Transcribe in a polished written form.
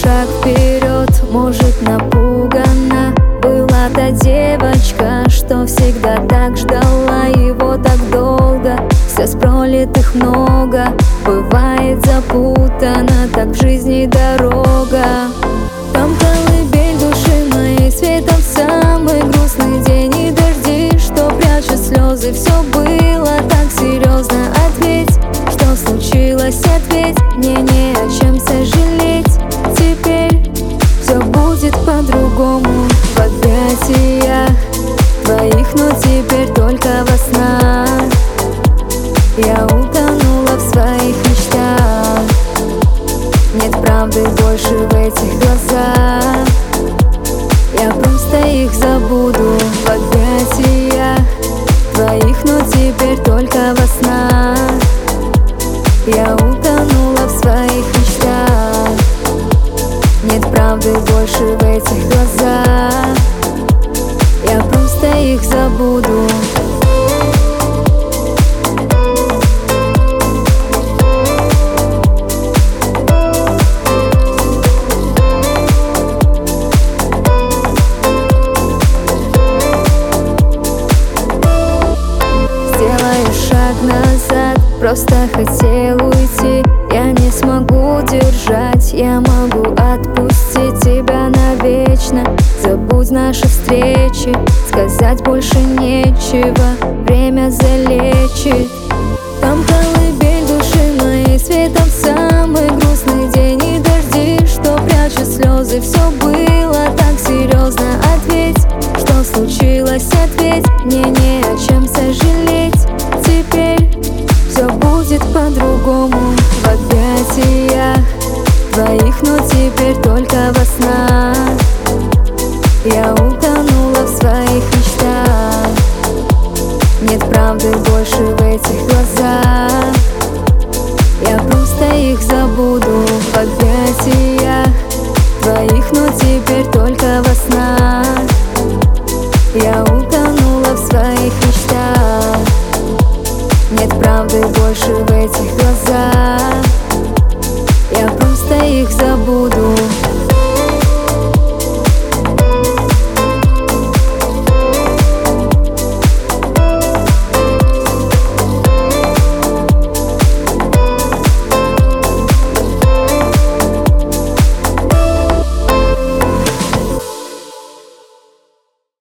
шаг вперед, может, напугана. Была та девочка, что всегда так ждала его так долго. Слез пролитых много, бывает запутана так в жизни дорога. Там колыбель души моей, светом в самый грустный день. И дожди, что прячут слезы, все было так серьезно. Ответь, что случилось, ответь, мне не о чем сожалеть. Теперь все будет по-другому. В объятиях твоих, но теперь только во снах. Я утонула в своих мечтах. Нет правды больше в этих глазах. Я просто их забуду. В объятиях твоих, но теперь только во снах. Я утонула в своих мечтах. Нет правды больше в этих глазах. Я просто их забуду. Сделаю шаг назад, просто хотел уйти. Я не смогу держать, я могу отпустить тебя навечно. Забудь наши встречи, сказать больше нечего. Время залечит. Там колыбель души моей, светом в самый грустный день. И дожди, что прячут слезы, все было так серьезно. Ответь, что случилось, ответь, мне не о чем сожалеть. Теперь все будет по-другому. В объятиях твоих, но теперь только во снах. Я утонула в своих мечтах. Нет правды больше в этих глазах. Я просто их забуду. В объятиях твоих, но теперь только во снах. Я утонула в своих мечтах. Нет правды больше в этих глазах. Я просто их забуду.